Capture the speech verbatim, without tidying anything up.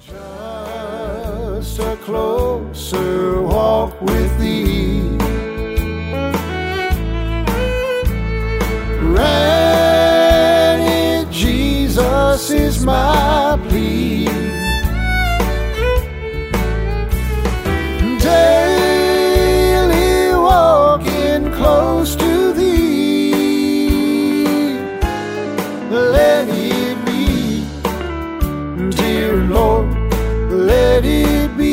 Just a closer walk with thee. Granted, Jesus is my plea. Daily walking close to thee. Let it be, dear Lord, let it be.